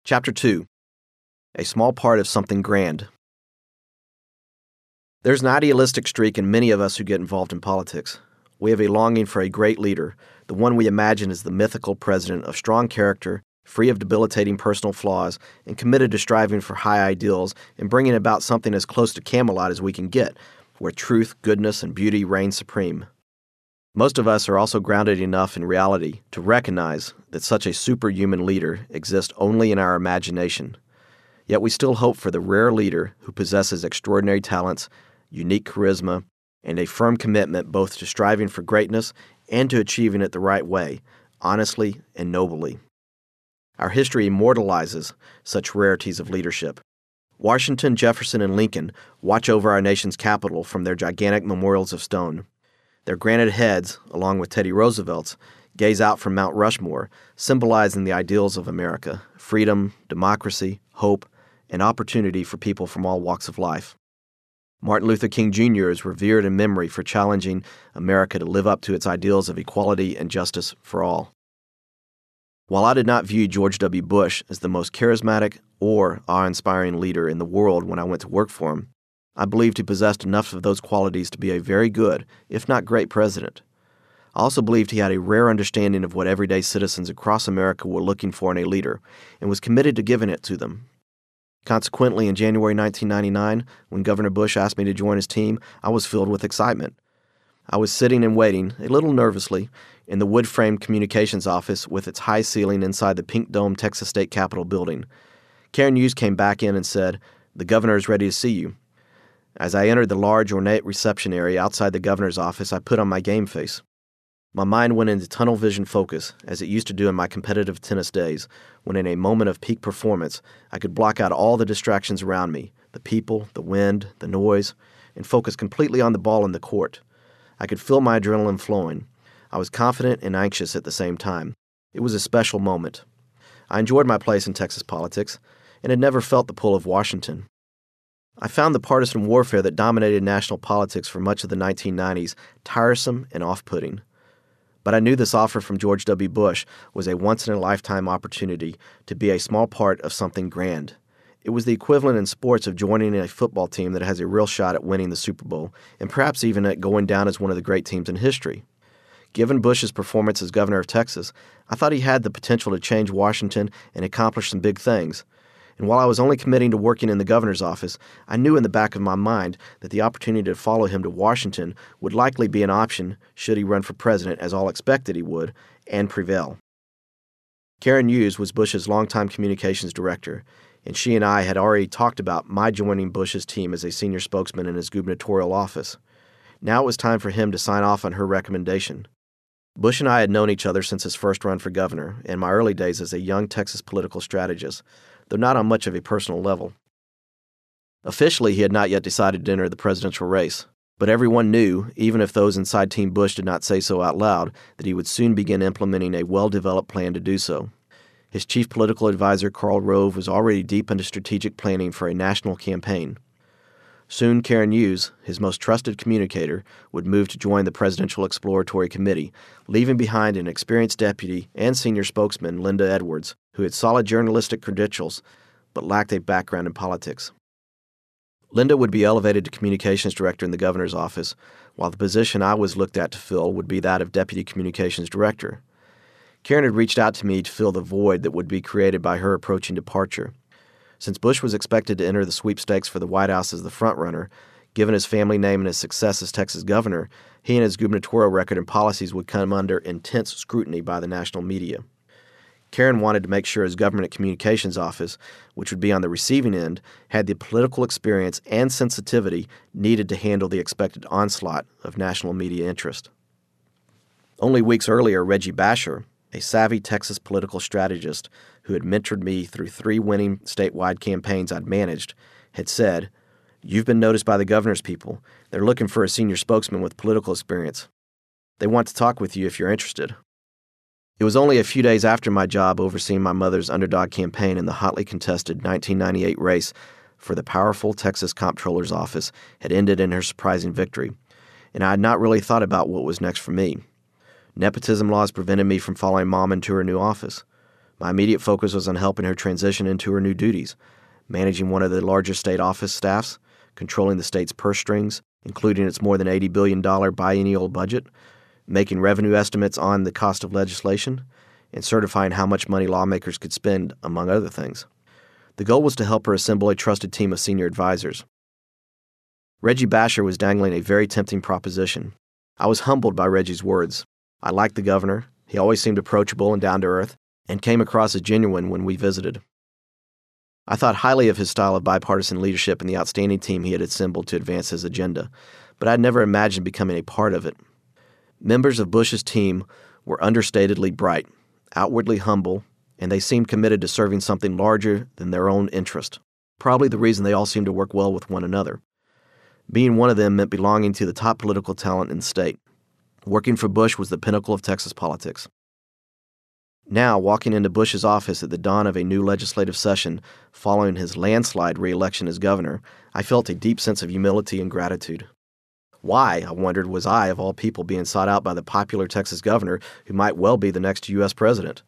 Chapter 2. A Small Part of Something Grand. There's an idealistic streak in many of us who get involved in politics. We have a longing for a great leader, the one we imagine as the mythical president of strong character, free of debilitating personal flaws, and committed to striving for high ideals and bringing about something as close to Camelot as we can get, where truth, goodness, and beauty reign supreme. Most of us are also grounded enough in reality to recognize that such a superhuman leader exists only in our imagination. Yet we still hope for the rare leader who possesses extraordinary talents, unique charisma, and a firm commitment both to striving for greatness and to achieving it the right way, honestly and nobly. Our history immortalizes such rarities of leadership. Washington, Jefferson, and Lincoln watch over our nation's capital from their gigantic memorials of stone. Their granite heads, along with Teddy Roosevelt's, gaze out from Mount Rushmore, symbolizing the ideals of America: freedom, democracy, hope, and opportunity for people from all walks of life. Martin Luther King Jr. is revered in memory for challenging America to live up to its ideals of equality and justice for all. While I did not view George W. Bush as the most charismatic or awe-inspiring leader in the world when I went to work for him, I believed he possessed enough of those qualities to be a very good, if not great, president. I also believed he had a rare understanding of what everyday citizens across America were looking for in a leader and was committed to giving it to them. Consequently, in January 1999, when Governor Bush asked me to join his team, I was filled with excitement. I was sitting and waiting, a little nervously, in the wood-framed communications office with its high ceiling inside the pink-domed Texas State Capitol building. Karen Hughes came back in and said, "The governor is ready to see you." As I entered the large, ornate reception area outside the governor's office, I put on my game face. My mind went into tunnel vision focus, as it used to do in my competitive tennis days, when in a moment of peak performance, I could block out all the distractions around me, the people, the wind, the noise, and focus completely on the ball in the court. I could feel my adrenaline flowing. I was confident and anxious at the same time. It was a special moment. I enjoyed my place in Texas politics, and had never felt the pull of Washington. I found the partisan warfare that dominated national politics for much of the 1990s tiresome and off-putting. But I knew this offer from George W. Bush was a once-in-a-lifetime opportunity to be a small part of something grand. It was the equivalent in sports of joining a football team that has a real shot at winning the Super Bowl, and perhaps even at going down as one of the great teams in history. Given Bush's performance as governor of Texas, I thought he had the potential to change Washington and accomplish some big things. And while I was only committing to working in the governor's office, I knew in the back of my mind that the opportunity to follow him to Washington would likely be an option should he run for president, as all expected he would, and prevail. Karen Hughes was Bush's longtime communications director, and she and I had already talked about my joining Bush's team as a senior spokesman in his gubernatorial office. Now it was time for him to sign off on her recommendation. Bush and I had known each other since his first run for governor, in my early days as a young Texas political strategist, though not on much of a personal level. Officially, he had not yet decided to enter the presidential race, but everyone knew, even if those inside Team Bush did not say so out loud, that he would soon begin implementing a well-developed plan to do so. His chief political advisor, Karl Rove, was already deep into strategic planning for a national campaign. Soon, Karen Hughes, his most trusted communicator, would move to join the Presidential Exploratory Committee, leaving behind an experienced deputy and senior spokesman, Linda Edwards, who had solid journalistic credentials but lacked a background in politics. Linda would be elevated to communications director in the governor's office, while the position I was looked at to fill would be that of deputy communications director. Karen had reached out to me to fill the void that would be created by her approaching departure. Since Bush was expected to enter the sweepstakes for the White House as the frontrunner, given his family name and his success as Texas governor, he and his gubernatorial record and policies would come under intense scrutiny by the national media. Karen wanted to make sure his government communications office, which would be on the receiving end, had the political experience and sensitivity needed to handle the expected onslaught of national media interest. Only weeks earlier, Reggie Basher, a savvy Texas political strategist who had mentored me through 3 winning statewide campaigns I'd managed, had said, "You've been noticed by the governor's people. They're looking for a senior spokesman with political experience. They want to talk with you if you're interested." It was only a few days after my job overseeing my mother's underdog campaign in the hotly contested 1998 race for the powerful Texas Comptroller's office had ended in her surprising victory, and I had not really thought about what was next for me. Nepotism laws prevented me from following Mom into her new office. My immediate focus was on helping her transition into her new duties, managing one of the largest state office staffs, controlling the state's purse strings, including its more than $80 billion biennial budget, making revenue estimates on the cost of legislation, and certifying how much money lawmakers could spend, among other things. The goal was to help her assemble a trusted team of senior advisors. Reggie Basher was dangling a very tempting proposition. I was humbled by Reggie's words. I liked the governor. He always seemed approachable and down to earth, and came across as genuine when we visited. I thought highly of his style of bipartisan leadership and the outstanding team he had assembled to advance his agenda, but I had never imagined becoming a part of it. Members of Bush's team were understatedly bright, outwardly humble, and they seemed committed to serving something larger than their own interest, probably the reason they all seemed to work well with one another. Being one of them meant belonging to the top political talent in the state. Working for Bush was the pinnacle of Texas politics. Now, walking into Bush's office at the dawn of a new legislative session following his landslide re-election as governor, I felt a deep sense of humility and gratitude. Why, I wondered, was I, of all people, being sought out by the popular Texas governor who might well be the next U.S. president?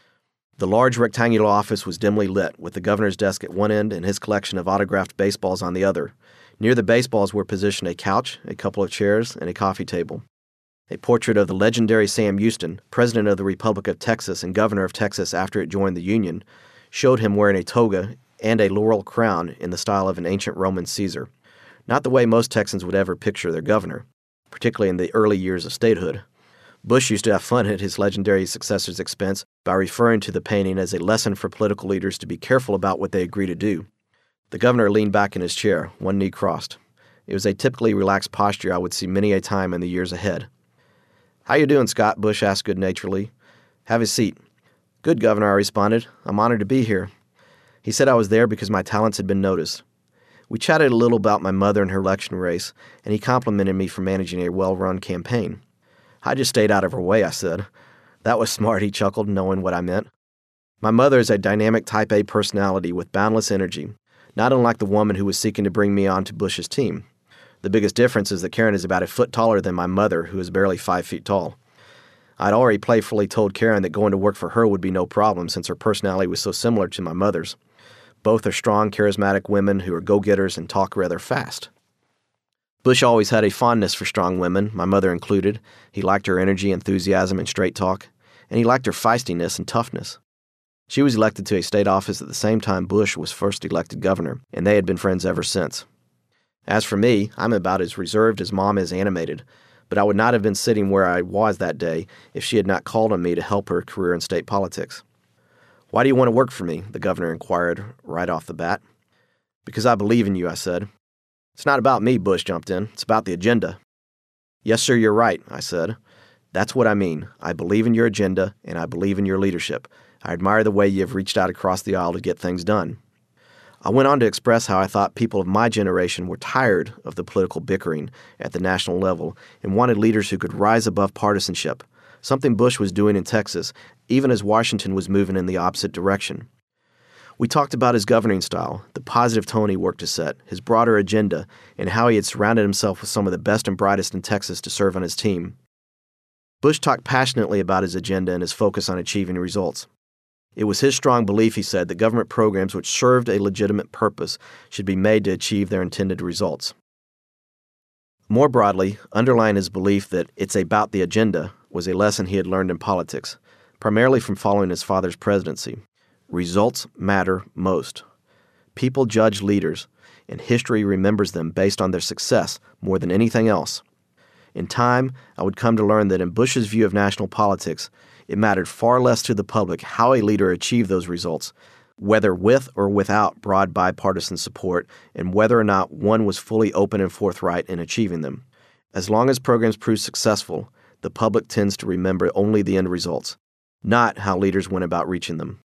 The large rectangular office was dimly lit, with the governor's desk at one end and his collection of autographed baseballs on the other. Near the baseballs were positioned a couch, a couple of chairs, and a coffee table. A portrait of the legendary Sam Houston, president of the Republic of Texas and governor of Texas after it joined the Union, showed him wearing a toga and a laurel crown in the style of an ancient Roman Caesar. Not the way most Texans would ever picture their governor, particularly in the early years of statehood. Bush used to have fun at his legendary successor's expense by referring to the painting as a lesson for political leaders to be careful about what they agree to do. The governor leaned back in his chair, one knee crossed. It was a typically relaxed posture I would see many a time in the years ahead. "How you doing, Scott?" Bush asked good-naturedly. "Have a seat." "Good, Governor," I responded. "I'm honored to be here." He said I was there because my talents had been noticed. We chatted a little about my mother and her election race, and he complimented me for managing a well-run campaign. "I just stayed out of her way," I said. "That was smart," he chuckled, knowing what I meant. My mother is a dynamic Type A personality with boundless energy, not unlike the woman who was seeking to bring me onto Bush's team. The biggest difference is that Karen is about a foot taller than my mother, who is barely 5 feet tall. I'd already playfully told Karen that going to work for her would be no problem since her personality was so similar to my mother's. Both are strong, charismatic women who are go-getters and talk rather fast. Bush always had a fondness for strong women, my mother included. He liked her energy, enthusiasm, and straight talk, and he liked her feistiness and toughness. She was elected to a state office at the same time Bush was first elected governor, and they had been friends ever since. As for me, I'm about as reserved as Mom is animated, but I would not have been sitting where I was that day if she had not called on me to help her career in state politics. "Why do you want to work for me?" the governor inquired right off the bat. "Because I believe in you," I said. "It's not about me," Bush jumped in. "It's about the agenda." "Yes, sir, you're right," I said. "That's what I mean. I believe in your agenda, and I believe in your leadership. I admire the way you have reached out across the aisle to get things done." I went on to express how I thought people of my generation were tired of the political bickering at the national level and wanted leaders who could rise above partisanship, something Bush was doing in Texas, even as Washington was moving in the opposite direction. We talked about his governing style, the positive tone he worked to set, his broader agenda, and how he had surrounded himself with some of the best and brightest in Texas to serve on his team. Bush talked passionately about his agenda and his focus on achieving results. It was his strong belief, he said, that government programs which served a legitimate purpose should be made to achieve their intended results. More broadly, underlying his belief that it's about the agenda was a lesson he had learned in politics, primarily from following his father's presidency. Results matter most. People judge leaders, and history remembers them based on their success more than anything else. In time, I would come to learn that in Bush's view of national politics, it mattered far less to the public how a leader achieved those results, whether with or without broad bipartisan support, and whether or not one was fully open and forthright in achieving them. As long as programs prove successful, the public tends to remember only the end results, not how leaders went about reaching them.